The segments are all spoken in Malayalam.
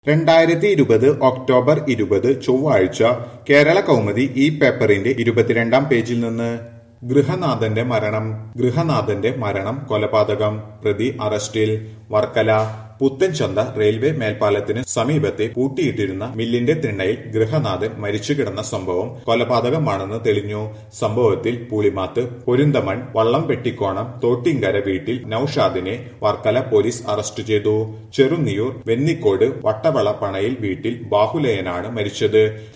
2020 ഒക്ടോബർ 20 ചൊവ്വാഴ്ച കേരള കൗമുദി ഈ പേപ്പറിന്റെ 22-ാം പേജിൽ നിന്ന് ഗൃഹനാഥന്റെ മരണം കൊലപാതകം പ്രതി അറസ്റ്റിൽ വർക്കല പുത്തൻചന്ത റെയിൽവേ മേൽപ്പാലത്തിന് സമീപത്തെ പൂട്ടിയിട്ടിരുന്ന മില്ലിന്റെ തിണ്ണയിൽ ഗൃഹനാഥൻ മരിച്ചു കിടന്ന സംഭവം കൊലപാതകമാണെന്ന് തെളിഞ്ഞു. സംഭവത്തിൽ പൂളിമാത്ത് പൊരുന്തമൺ വള്ളം വെട്ടിക്കോണം തോട്ടിങ്കര വീട്ടിൽ നൌഷാദിനെ വർക്കല പോലീസ് അറസ്റ്റ് ചെയ്തു. ചെറുനിയൂർ വെന്നിക്കോട് വട്ടവള പണയിൽ വീട്ടിൽ ബാഹുലയനാണ് മരിച്ചത്.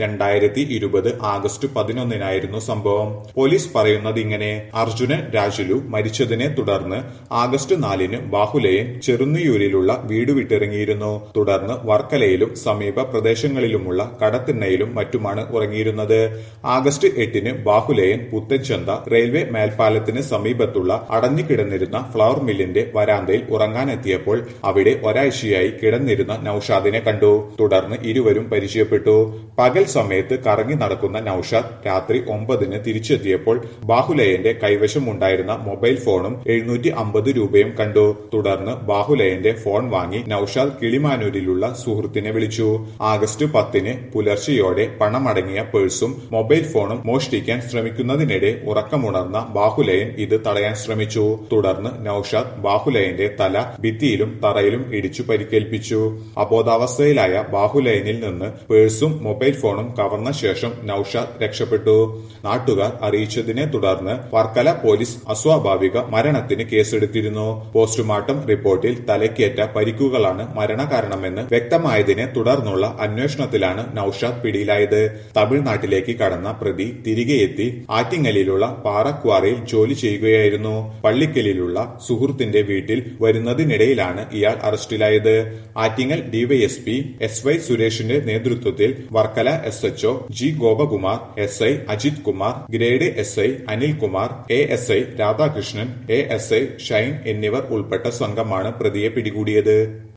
2020 ആഗസ്റ്റ് 11-നായിരുന്നു സംഭവം. പോലീസ് പറയുന്നത് ഇങ്ങനെ: അർജുനൻ രാജുലു മരിച്ചതിനെ തുടർന്ന് ആഗസ്റ്റ് 4-ന് ബാഹുലയൻ ചെറുനിയൂരിലുള്ള വീട് വിട്ടിറങ്ങിയിരുന്നു. തുടർന്ന് വർക്കലയിലും സമീപ പ്രദേശങ്ങളിലുമുള്ള കടത്തിണ്ണയിലും മറ്റുമാണ് ഉറങ്ങിയിരുന്നത്. ആഗസ്റ്റ് 8-ന് ബാഹുലയൻ പുത്തൻചന്ത റെയിൽവേ മേൽപ്പാലത്തിന് സമീപത്തുള്ള അടഞ്ഞുകിടന്നിരുന്ന ഫ്ലവർ മില്ലിന്റെ വരാന്തയിൽ ഉറങ്ങാനെത്തിയപ്പോൾ അവിടെ ഒരാഴ്ചയായി കിടന്നിരുന്ന നൌഷാദിനെ കണ്ടു. തുടർന്ന് ഇരുവരും പരിചയപ്പെട്ടു. പകൽ സമയത്ത് കറങ്ങി നടക്കുന്ന നൌഷാദ് രാത്രി 9-ന് തിരിച്ചെത്തിയപ്പോൾ ബാഹുലയന്റെ കൈവശമുണ്ടായിരുന്ന മൊബൈൽ ഫോണും 750 രൂപയും കണ്ടു. തുടർന്ന് ബാഹുലയന്റെ ഫോൺ വാങ്ങി നൌഷാദ് കിളിമാനൂരിലുള്ള സുഹൃത്തിനെ വിളിച്ചു. ആഗസ്റ്റ് 10-ന് പുലർച്ചെയോടെ പണമടങ്ങിയ പേഴ്സും മൊബൈൽ ഫോണും മോഷ്ടിക്കാൻ ശ്രമിക്കുന്നതിനിടെ ഉറക്കമുണർന്ന ബാഹുലയൻ ഇത് തടയാൻ ശ്രമിച്ചു. തുടർന്ന് നൌഷാദ് ബാഹുലയന്റെ തല ഭിത്തിയിലും തറയിലും ഇടിച്ചു പരിക്കേൽപ്പിച്ചു. അബോധാവസ്ഥയിലായ ബാഹുലയനിൽ നിന്ന് പേഴ്സും മൊബൈൽ ഫോണും കവർന്ന ശേഷം നൌഷാദ് രക്ഷപ്പെട്ടു. നാട്ടുകാർ അറിയിച്ചതിനെ തുടർന്ന് വർക്കല പോലീസ് അസ്വാഭാവിക മരണത്തിന് കേസെടുത്തിരുന്നു. പോസ്റ്റ്മോർട്ടം റിപ്പോർട്ടിൽ തലയ്ക്കേറ്റ പരിക്കുകളാണ് മരണകാരണമെന്ന് വ്യക്തമായതിനെ തുടർന്നുള്ള അന്വേഷണത്തിലാണ് നൌഷാദ് പിടിയിലായത്. തമിഴ്നാട്ടിലേക്ക് കടന്ന പ്രതി തിരികെ എത്തി ആറ്റിങ്ങലിലുള്ള പാറക്വാറിയിൽ ജോലി ചെയ്യുകയായിരുന്നു. പള്ളിക്കലിലുള്ള സുഹൃത്തിന്റെ വീട്ടിൽ വരുന്നതിനിടയിലാണ് ഇയാൾ അറസ്റ്റിലായത്. ആറ്റിങ്ങൽ ഡിവൈഎസ്പി SY സുരേഷിന്റെ നേതൃത്വത്തിൽ Varkala SHO G Gopakumar, SI Ajith Kumar, grade SI Anilkumar, ASI Radhakrishnan, ASI Shine എന്നിവർ ഉൾപ്പെട്ട സംഘമാണ് പ്രതിയെ പിടികൂടിയത്.